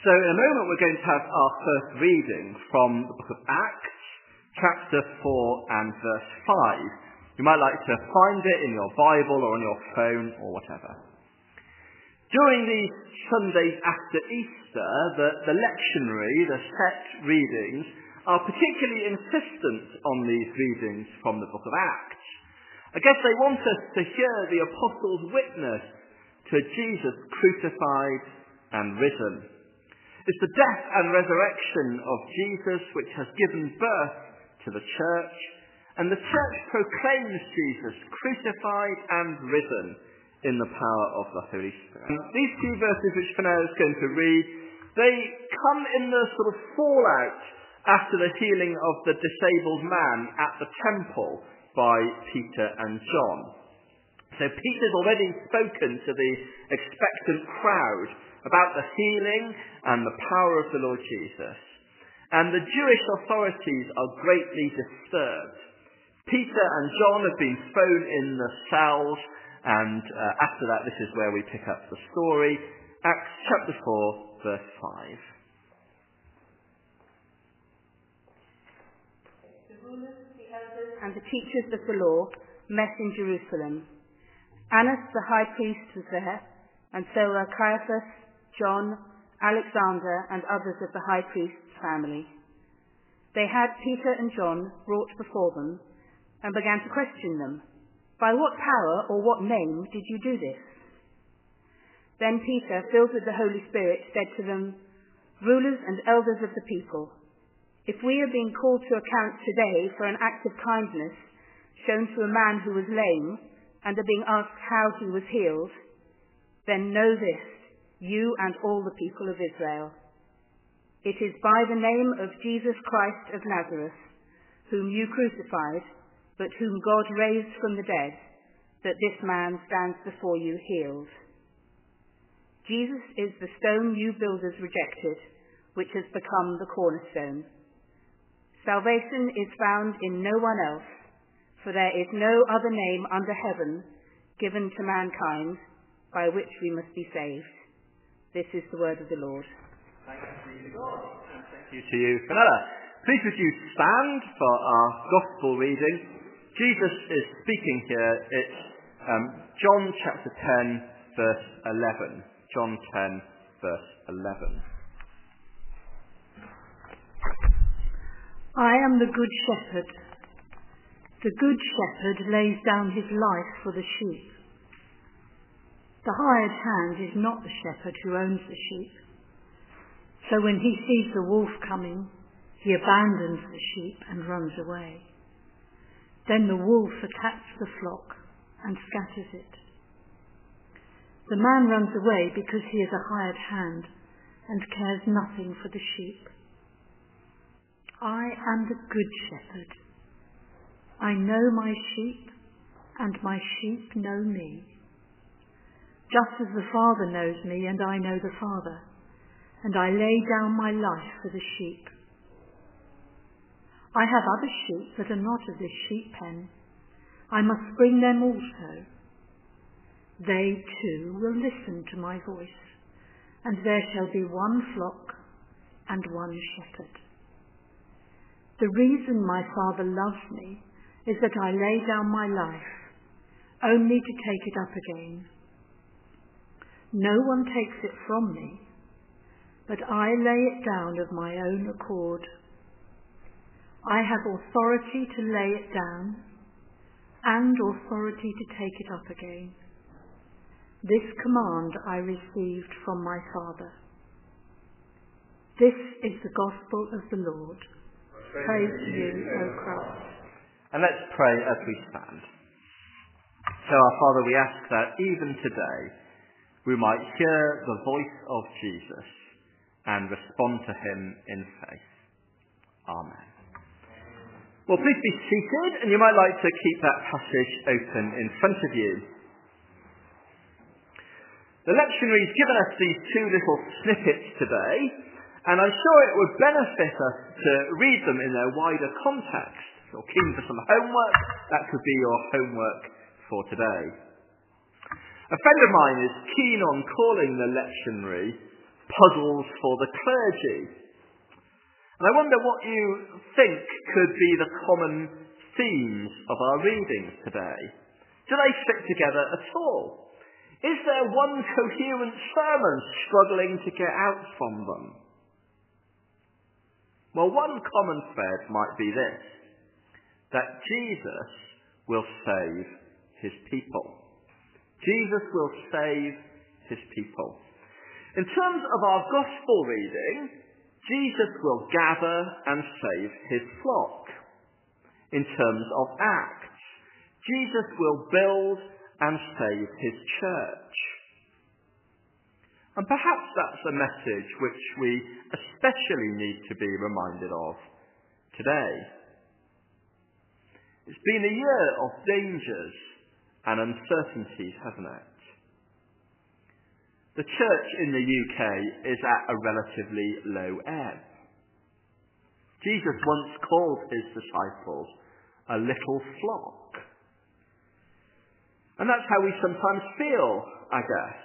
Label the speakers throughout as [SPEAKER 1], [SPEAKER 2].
[SPEAKER 1] So in a moment we're going to have our first reading from the book of Acts, chapter 4 and verse 5. You might like to find it in your Bible or on your phone or whatever. During these Sundays after Easter, the lectionary, the set readings, are particularly insistent on these readings from the book of Acts. I guess they want us to hear the apostles' witness to Jesus crucified and risen. It's the death and resurrection of Jesus which has given birth to the church, and the church proclaims Jesus crucified and risen in the power of the Holy Spirit. And these two verses which Fenella is going to read, they come in the sort of fallout after the healing of the disabled man at the temple by Peter and John. So Peter's already spoken to the expectant crowd about the healing and the power of the Lord Jesus. And the Jewish authorities are greatly disturbed. Peter and John have been thrown in the cells, and after that, this is where we pick up the story. Acts chapter 4, verse 5.
[SPEAKER 2] The rulers, the elders, and the teachers of the law met in Jerusalem. Annas the high priest was there, and so were Caiaphas, John, Alexander, and others of the high priest's family. They had Peter and John brought before them and began to question them. By what power or what name did you do this? Then Peter, filled with the Holy Spirit, said to them, Rulers and elders of the people, if we are being called to account today for an act of kindness shown to a man who was lame and are being asked how he was healed, then know this, you and all the people of Israel. It is by the name of Jesus Christ of Nazareth, whom you crucified, but whom God raised from the dead, that this man stands before you healed. Jesus is the stone you builders rejected, which has become the cornerstone. Salvation is found in no one else, for there is no other name under heaven given to mankind by which we must be saved. This is the word of the Lord.
[SPEAKER 1] Thank you to God, and thank you to you, Fenella. Please would you stand for our gospel reading. Jesus is speaking here. It's John chapter 10, verse 11. John 10, verse 11.
[SPEAKER 3] I am the good shepherd. The good shepherd lays down his life for the sheep. The hired hand is not the shepherd who owns the sheep. So when he sees the wolf coming, he abandons the sheep and runs away. Then the wolf attacks the flock and scatters it. The man runs away because he is a hired hand and cares nothing for the sheep. I am the good shepherd. I know my sheep, and my sheep know me. Just as the Father knows me, and I know the Father, and I lay down my life for the sheep. I have other sheep that are not of this sheep pen. I must bring them also. They too will listen to my voice, and there shall be one flock and one shepherd. The reason my Father loves me is that I lay down my life, only to take it up again. No one takes it from me, but I lay it down of my own accord. I have authority to lay it down and authority to take it up again. This command I received from my Father. This is the gospel of the Lord. Praise to you, O Christ.
[SPEAKER 1] And let's pray as we stand. So our Father, we ask that even today we might hear the voice of Jesus and respond to him in faith. Amen. Well, please be seated, and you might like to keep that passage open in front of you. The lectionary's given us these two little snippets today, and I'm sure it would benefit us to read them in their wider context. If you're keen for some homework, that could be your homework for today. A friend of mine is keen on calling the lectionary puzzles for the clergy. And I wonder what you think could be the common themes of our readings today. Do they fit together at all? Is there one coherent sermon struggling to get out from them? Well, one common thread might be this, that Jesus will save his people. Jesus will save his people. In terms of our gospel reading, Jesus will gather and save his flock. In terms of Acts, Jesus will build and save his church. And perhaps that's a message which we especially need to be reminded of today. It's been a year of dangers and uncertainties, hasn't it? The church in the UK is at a relatively low ebb. Jesus once called his disciples a little flock. And that's how we sometimes feel, I guess.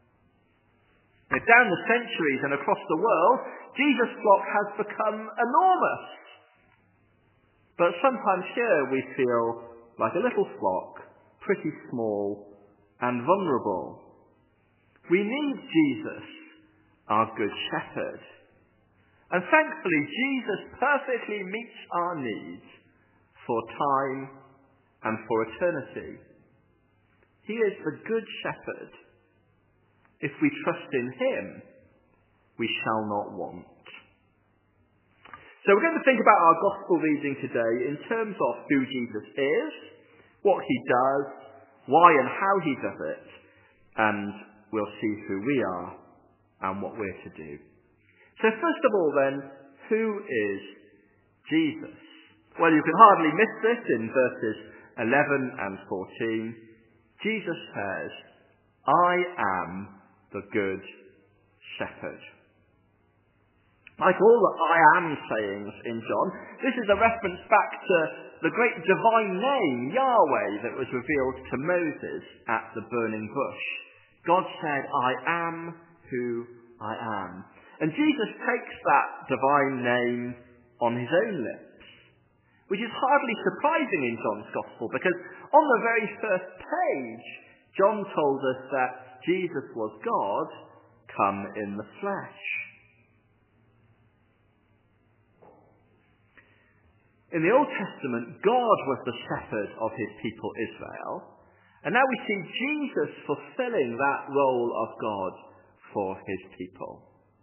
[SPEAKER 1] Down the centuries and across the world, Jesus' flock has become enormous. But sometimes here we feel like a little flock, pretty small and vulnerable. We need Jesus, our good shepherd. And thankfully, Jesus perfectly meets our needs for time and for eternity. He is the good shepherd. If we trust in him, we shall not want. So we're going to think about our gospel reading today in terms of who Jesus is, what he does, why and how he does it, and we'll see who we are and what we're to do. So first of all then, who is Jesus? Well, you can hardly miss this in verses 11 and 14. Jesus says, I am the good shepherd. Like all the I am sayings in John, this is a reference back to the great divine name, Yahweh, that was revealed to Moses at the burning bush. God said, I am who I am. And Jesus takes that divine name on his own lips, which is hardly surprising in John's Gospel, because on the very first page, John told us that Jesus was God come in the flesh. In the Old Testament, God was the shepherd of his people Israel, and now we see Jesus fulfilling that role of God for his people.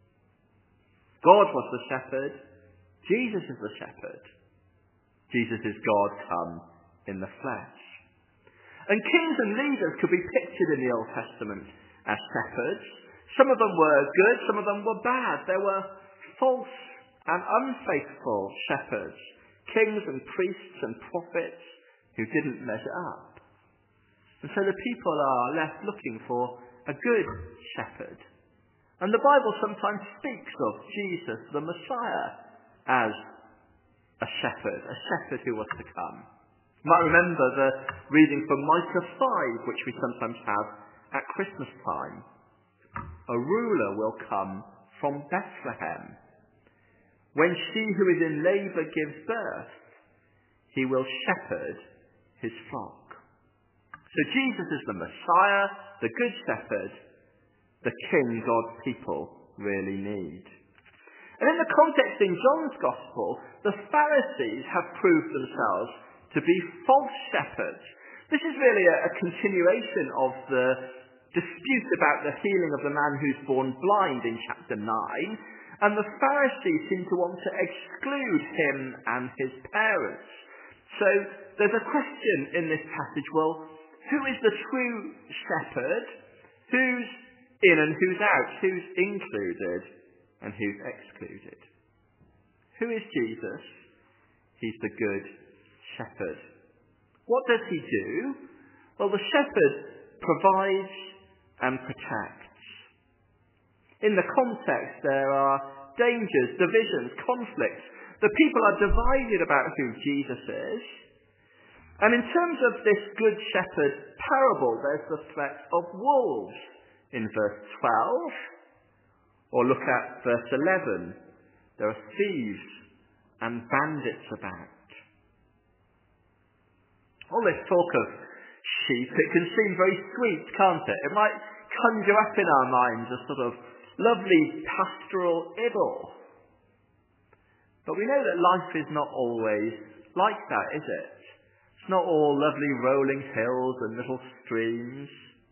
[SPEAKER 1] God was the shepherd. Jesus is the shepherd. Jesus is God come in the flesh. And kings and leaders could be pictured in the Old Testament as shepherds. Some of them were good, some of them were bad. There were false and unfaithful shepherds, kings and priests and prophets who didn't measure up. And so the people are left looking for a good shepherd. And the Bible sometimes speaks of Jesus, the Messiah, as a shepherd who was to come. You might remember the reading from Micah 5, which we sometimes have at Christmas time. A ruler will come from Bethlehem. When she who is in labour gives birth, he will shepherd his flock. So Jesus is the Messiah, the good shepherd, the king God's people really need. And in the context in John's Gospel, the Pharisees have proved themselves to be false shepherds. This is really a continuation of the dispute about the healing of the man who's born blind in chapter 9. And the Pharisees seem to want to exclude him and his parents. So there's a question in this passage, well, who is the true shepherd? Who's in and who's out? Who's included and who's excluded? Who is Jesus? He's the good shepherd. What does he do? Well, the shepherd provides and protects. In the context, there are dangers, divisions, conflicts. The people are divided about who Jesus is. And in terms of this good shepherd parable, there's the threat of wolves in verse 12. Or look at verse 11. There are thieves and bandits about. All this talk of sheep, it can seem very sweet, can't it? It might conjure up in our minds a sort of lovely pastoral idyll. But we know that life is not always like that, is it? It's not all lovely rolling hills and little streams.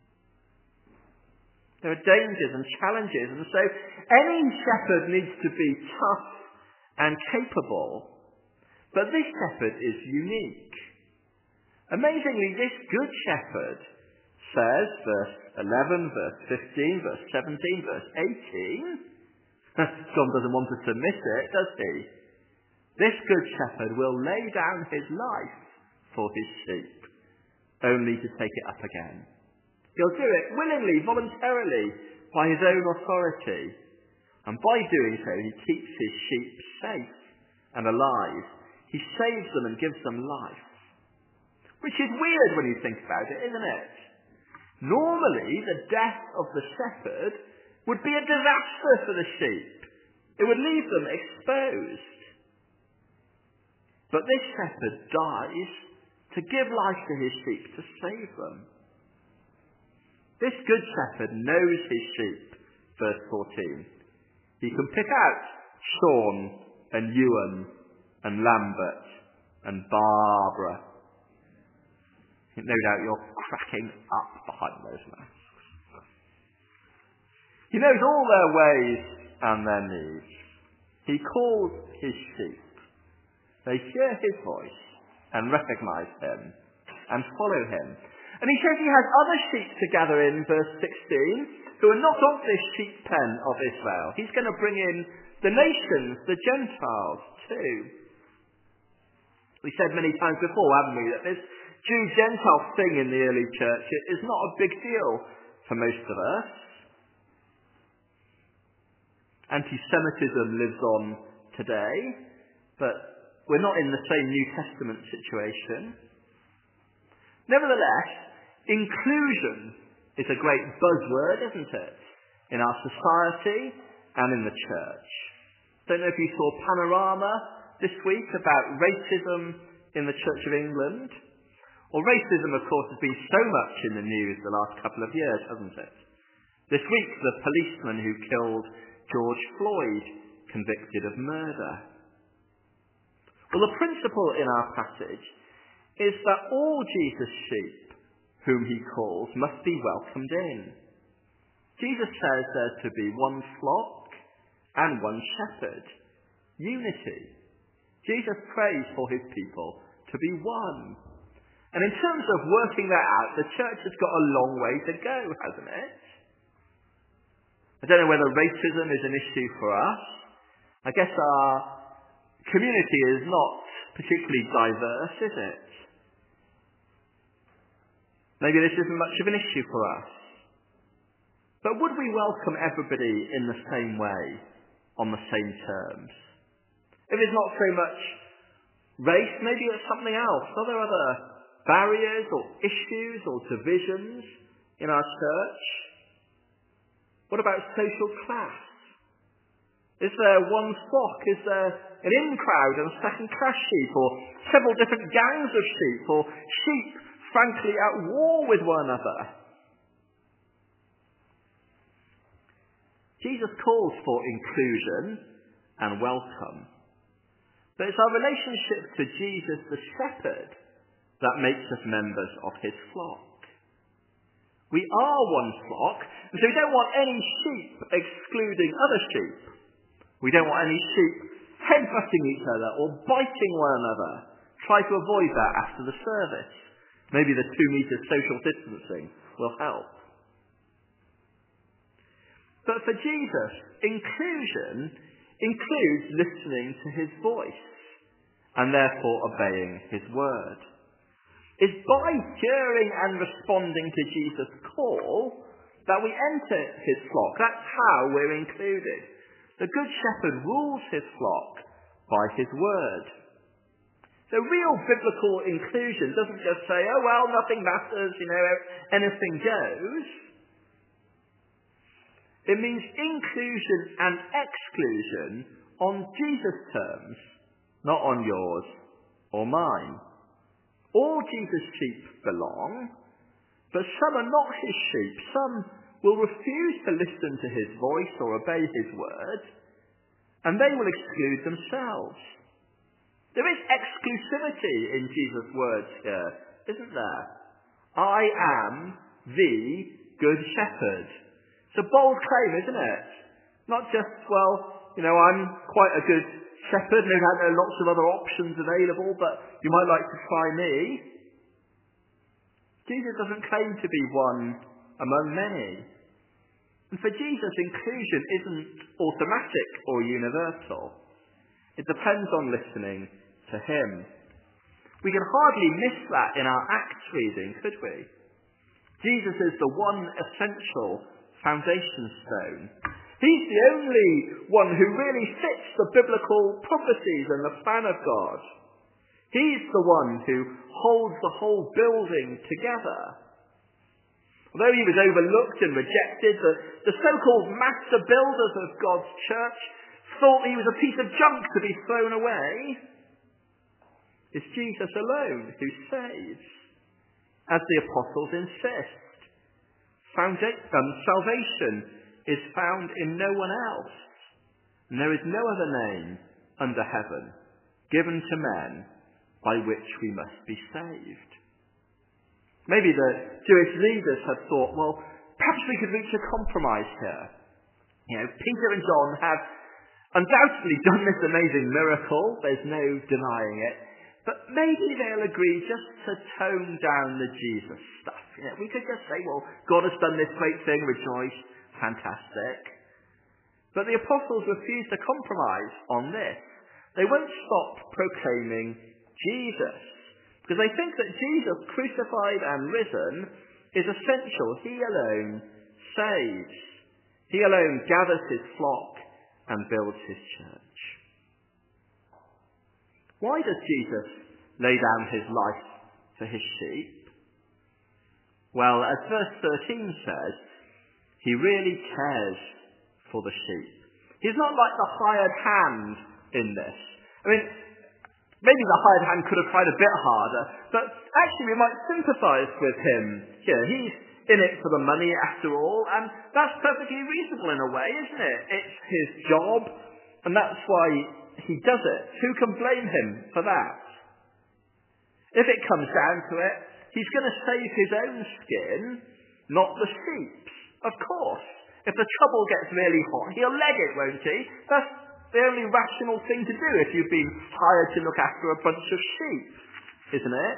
[SPEAKER 1] There are dangers and challenges, and so any shepherd needs to be tough and capable. But this shepherd is unique. Amazingly, this good shepherd says, verse 11, verse 15, verse 17, verse 18, John doesn't want us to miss it, does he? This good shepherd will lay down his life for his sheep, only to take it up again. He'll do it willingly, voluntarily, by his own authority. And by doing so, he keeps his sheep safe and alive. He saves them and gives them life. Which is weird when you think about it, isn't it? Normally, the death of the shepherd would be a disaster for the sheep. It would leave them exposed. But this shepherd dies to give life to his sheep, to save them. This good shepherd knows his sheep, verse 14. He can pick out Sean and Ewan and Lambert and Barbara. No doubt you're cracking up behind those masks. He knows all their ways and their needs. He calls his sheep. They hear his voice and recognize him and follow him. And he says he has other sheep to gather in, verse 16, who are not of this sheep pen of Israel. He's going to bring in the nations, the Gentiles, too. We said many times before, haven't we, that this Jew-Gentile thing in the early church is not a big deal for most of us. Anti-Semitism lives on today, but we're not in the same New Testament situation. Nevertheless, inclusion is a great buzzword, isn't it, in our society and in the church. Don't know if you saw Panorama this week about racism in the Church of England. Well, racism, of course, has been so much in the news the last couple of years, hasn't it? This week, the policeman who killed George Floyd, convicted of murder. Well, the principle in our passage is that all Jesus' sheep, whom he calls, must be welcomed in. Jesus says there's to be one flock and one shepherd. Unity. Jesus prays for his people to be one. And in terms of working that out, the church has got a long way to go, hasn't it? I don't know whether racism is an issue for us. I guess our community is not particularly diverse, is it? Maybe this isn't much of an issue for us. But would we welcome everybody in the same way, on the same terms? If it's not so much race, maybe it's something else. Are there other barriers or issues or divisions in our church? What about social class? Is there one flock? Is there an in-crowd and second-class sheep, or several different gangs of sheep, or sheep frankly at war with one another? Jesus calls for inclusion and welcome. But it's our relationship to Jesus the shepherd that makes us members of his flock. We are one flock, and so we don't want any sheep excluding other sheep. We don't want any sheep headbutting each other or biting one another. Try to avoid that after the service. Maybe the 2 meter social distancing will help. But for Jesus, inclusion includes listening to his voice and therefore obeying his word. It's by hearing and responding to Jesus' call that we enter his flock. That's how we're included. The Good Shepherd rules his flock by his word. So real biblical inclusion doesn't just say, oh, well, nothing matters, anything goes. It means inclusion and exclusion on Jesus' terms, not on yours or mine. All Jesus' sheep belong, but some are not his sheep. Some will refuse to listen to his voice or obey his word, and they will exclude themselves. There is exclusivity in Jesus' words here, isn't there? I am the good shepherd. It's a bold claim, isn't it? Not just, I'm quite a good shepherd, no doubt there are lots of other options available, but you might like to try me. Jesus doesn't claim to be one among many. And for Jesus, inclusion isn't automatic or universal. It depends on listening to him. We can hardly miss that in our Acts reading, could we? Jesus is the one essential foundation stone. He's the only one who really fits the biblical prophecies and the plan of God. He's the one who holds the whole building together. Although he was overlooked and rejected, the so-called master builders of God's church thought he was a piece of junk to be thrown away. It's Jesus alone who saves, as the apostles insist. Salvation is found in no one else, and there is no other name under heaven given to men by which we must be saved. Maybe the Jewish leaders had thought, perhaps we could reach a compromise here. Peter and John have undoubtedly done this amazing miracle, there's no denying it, but maybe they'll agree just to tone down the Jesus stuff. We could just say, God has done this great thing, rejoice, fantastic. But the apostles refuse to compromise on this. They won't stop proclaiming Jesus, because they think that Jesus, crucified and risen, is essential. He alone saves. He alone gathers his flock and builds his church. Why does Jesus lay down his life for his sheep? Well, as verse 13 says, he really cares for the sheep. He's not like the hired hand in this. Maybe the hired hand could have tried a bit harder, but actually we might sympathise with him here. He's in it for the money after all, and that's perfectly reasonable in a way, isn't it? It's his job, and that's why he does it. Who can blame him for that? If it comes down to it, he's going to save his own skin, not the sheep's. Of course. If the trouble gets really hot, he'll leg it, won't he? That's the only rational thing to do if you've been hired to look after a bunch of sheep, isn't it?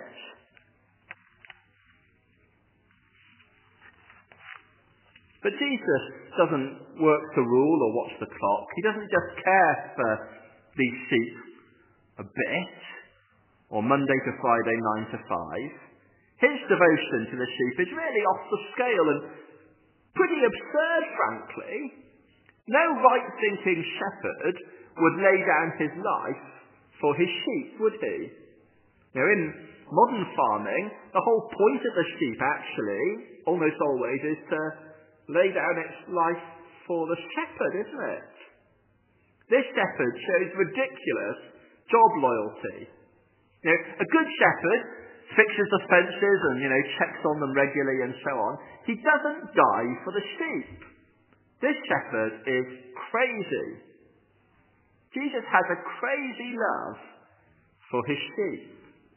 [SPEAKER 1] But Jesus doesn't work the rule or watch the clock. He doesn't just care for these sheep a bit, or Monday to Friday, 9 to 5. His devotion to the sheep is really off the scale and pretty absurd, frankly. No right-thinking shepherd would lay down his life for his sheep, would he? In modern farming, the whole point of the sheep, actually, almost always, is to lay down its life for the shepherd, isn't it? This shepherd shows ridiculous job loyalty. A good shepherd fixes the fences and, checks on them regularly and so on. He doesn't die for the sheep. This shepherd is crazy. Jesus has a crazy love for his sheep.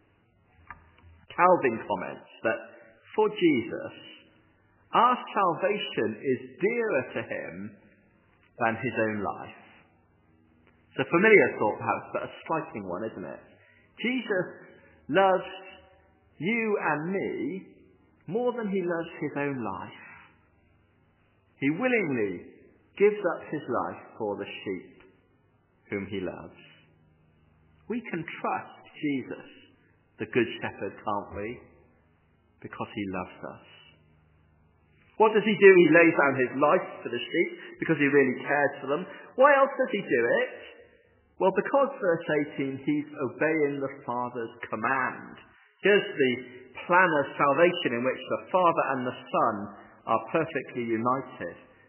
[SPEAKER 1] Calvin comments that for Jesus, our salvation is dearer to him than his own life. It's a familiar thought perhaps, but a striking one, isn't it? Jesus loves you and me more than he loves his own life. He willingly gives up his life for the sheep whom he loves. We can trust Jesus, the Good Shepherd, can't we? Because he loves us. What does he do? He lays down his life for the sheep because he really cares for them. Why else does he do it? Well, because, verse 18, he's obeying the Father's command. Here's the plan of salvation in which the Father and the Son are perfectly united.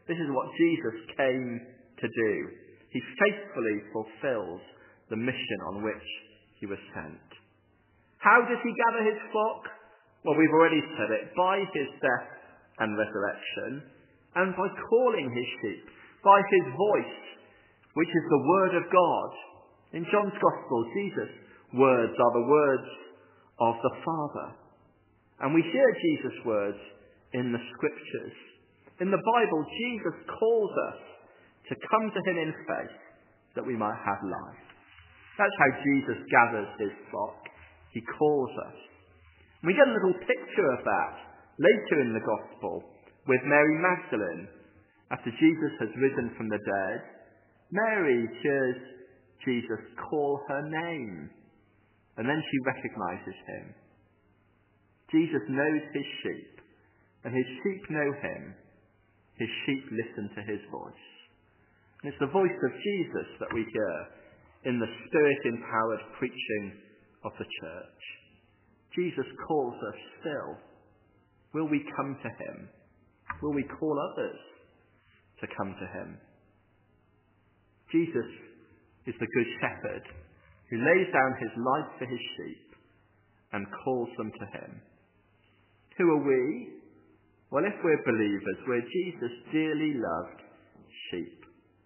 [SPEAKER 1] This is what Jesus came to do. He faithfully fulfills the mission on which he was sent. How does he gather his flock? Well, we've already said it, by his death and resurrection, and by calling his sheep, by his voice, which is the word of God. In John's Gospel, Jesus' words are the words of the Father. And we hear Jesus' words in the Scriptures. In the Bible, Jesus calls us to come to him in faith that we might have life. That's how Jesus gathers his flock. He calls us. We get a little picture of that later in the Gospel with Mary Magdalene. After Jesus has risen from the dead, Mary hears Jesus call her name, and then she recognizes him. Jesus knows his sheep, and his sheep know him. His sheep listen to his voice. And it's the voice of Jesus that we hear in the Spirit-empowered preaching of the church. Jesus calls us still. Will we come to him? Will we call others to come to him? Jesus is the Good Shepherd who lays down his life for his sheep and calls them to him. Who are we? Well, if we're believers, we're Jesus' dearly loved sheep.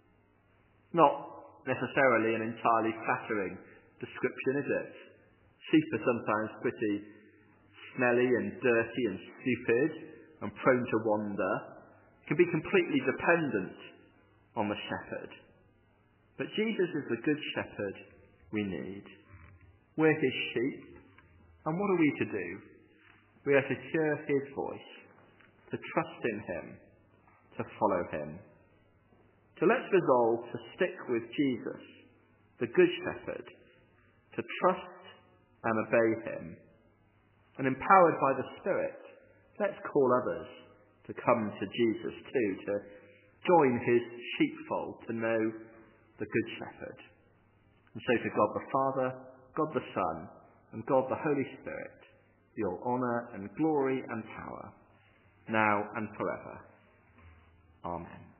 [SPEAKER 1] Not necessarily an entirely flattering description, is it? Sheep are sometimes pretty smelly and dirty and stupid and prone to wander. Can be completely dependent on the shepherd. But Jesus is the good shepherd we need. We're his sheep. And what are we to do? We are to hear his voice, to trust in him, to follow him. So let's resolve to stick with Jesus, the good shepherd, to trust and obey him. And empowered by the Spirit, let's call others to come to Jesus too, to join his sheepfold, to know the Good Shepherd. And so to God the Father, God the Son, and God the Holy Spirit be all honour and glory and power, now and forever. Amen.